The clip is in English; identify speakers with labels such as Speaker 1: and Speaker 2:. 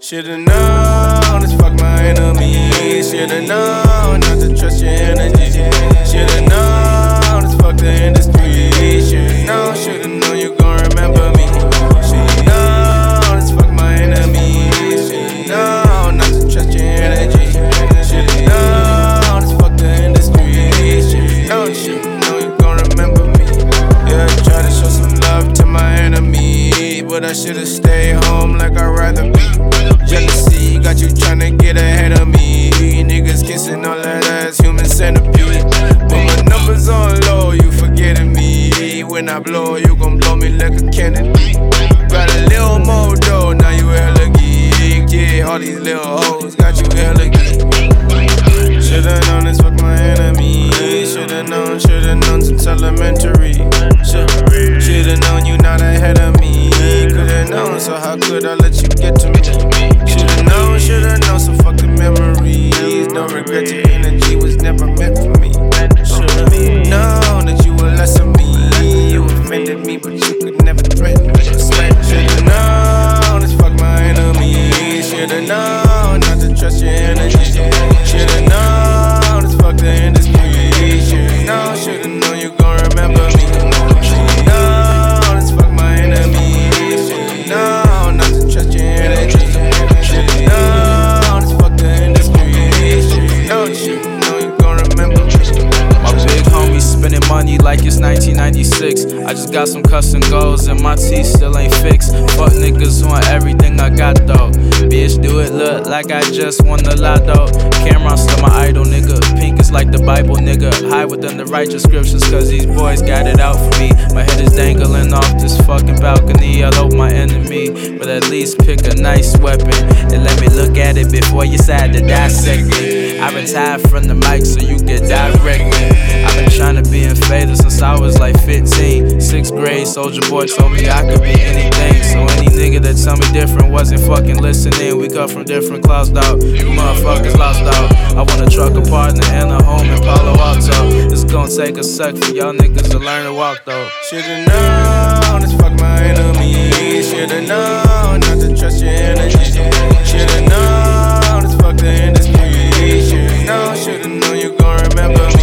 Speaker 1: Should've known, it's fuck my enemies. Should've known not to trust your energy. Should've known, it's fuck the industry. Should've known you gon' remember me. Should've known, it's fuck my enemies. Should've known not to trust your energy. Should've known, it's fuck the industry. Should've known you gon' remember me. Yeah, I try to show some love to my enemy, but I should've stayed home like I'd rather be. Jealousy got you tryna get ahead of me. Niggas kissing all that ass, human centipede. But my numbers on low, you forgetting me. When I blow, you gon' blow me like a Kennedy. Got a little more dough, now you hella geek. Yeah, all these little hoes got you hella geek. Should've known this fuck my enemy. Should've known since elementary. Should've known you not ahead of me. Could've known, so how could I let you get to me? Should've known, so fuck the memories. Don't regret, your energy was never meant for me. Should've known that you were less of me. You offended me, but you could never threaten me. Should've known, it's fuck my enemies. Should've known not to trust your energy. Should've known, it's fuck the industry. Should've known you gon' remember me. Should've known, it's fuck my enemies. Should've known not to trust your energy.
Speaker 2: Money like it's 1996. I just got some custom goals and my teeth still ain't fixed. Fuck niggas want everything I got though. Bitch, do it look like I just won the lotto. Cameron still my idol, nigga. Pink is like the Bible, nigga. High within the righteous scriptures, cause these boys got it out for me. My head is dangling off this fucking balcony. I love my enemy, but at least pick a nice weapon and let me look at it before you decide to dissect it. I retired from the mic so you get directed. I've been trying to be in Fader since I was like 15. 6th grade, Soldier Boy told me I could be anything. So any nigga that tell me different wasn't fucking listening. We cut from different clouds, dog. You motherfuckers lost, dog. I want a trucker partner and a home in Palo Alto. It's gonna take a sec for y'all niggas to learn to walk, though.
Speaker 1: Should've known, it's fuck my enemies. Should've known not to trust your energy. Should've known, it's fuck the industry. Should've known you gon' remember me.